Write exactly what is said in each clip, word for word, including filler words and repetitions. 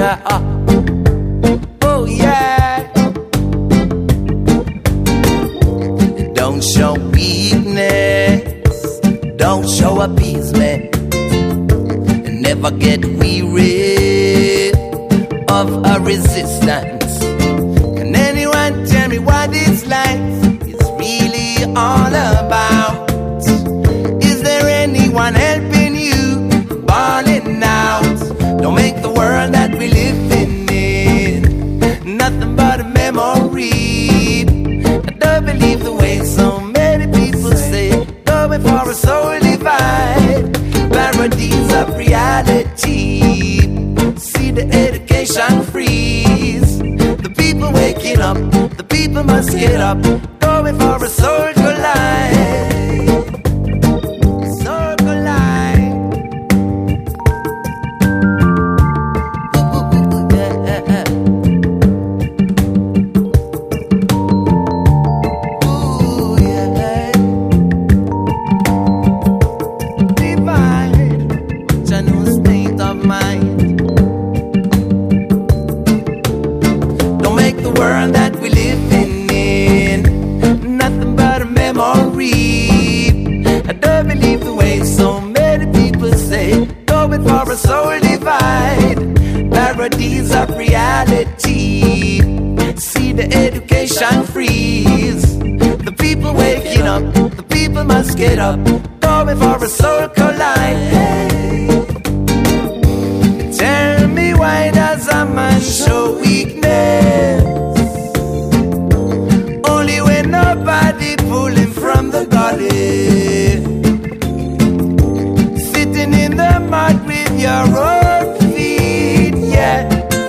yeah. Oh, yeah. Don't show weakness, don't show appeasement, and never get weary of a resistance. Can anyone tell me what this life is really all about? Is there anyone helping you balling out? Don't make the world that we live in nothing but a memory. I don't believe the way so many people say, going for a soul divide, parodies of reality. See the education freeze, the people waking up, the people must get up, going for a soul collide. Soul collide. Ooh, ooh, ooh, yeah. Ooh, yeah. Divide, which I know state of mind. Don't make the world that we live in nothing but a memory. I don't believe the way so many people say, going for a soul divide, parodies of reality. See the education freeze, the people waking up, the people must get up, going for a soul collide. Hey. Tell me, why does a man show weakness only when nobody pull him from the gully? Sitting in the mud with your own feet, yeah.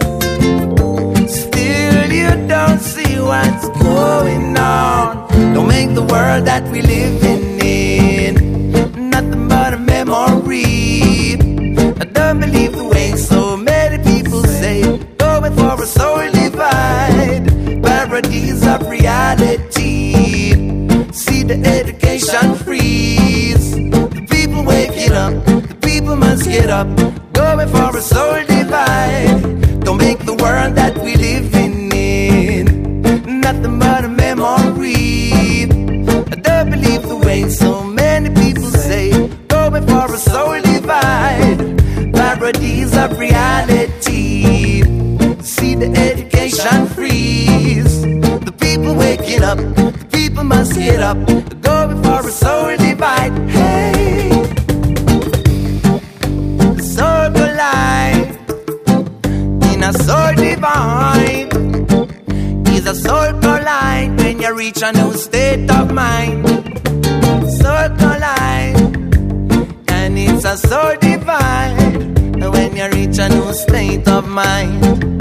Still you don't see what's going on. Don't make the world that we live in nothing but a memory. I don't believe the way so many people say, going for a soul divide, parodies of reality. See the education freeze, the people waking up, the people must get up, going for a soul divide. Don't make the world that we live in nothing but a memory. I don't believe the way so many people say, going for a soul divide, parodies of reality. See the education freeze, the people waking up, the people must get up, going for a soul divide. Hey, soul collide in a soul divine. Is a soul collide when you reach a new state of mind. Soul collide, and it's a soul divide when you reach a new state of mind.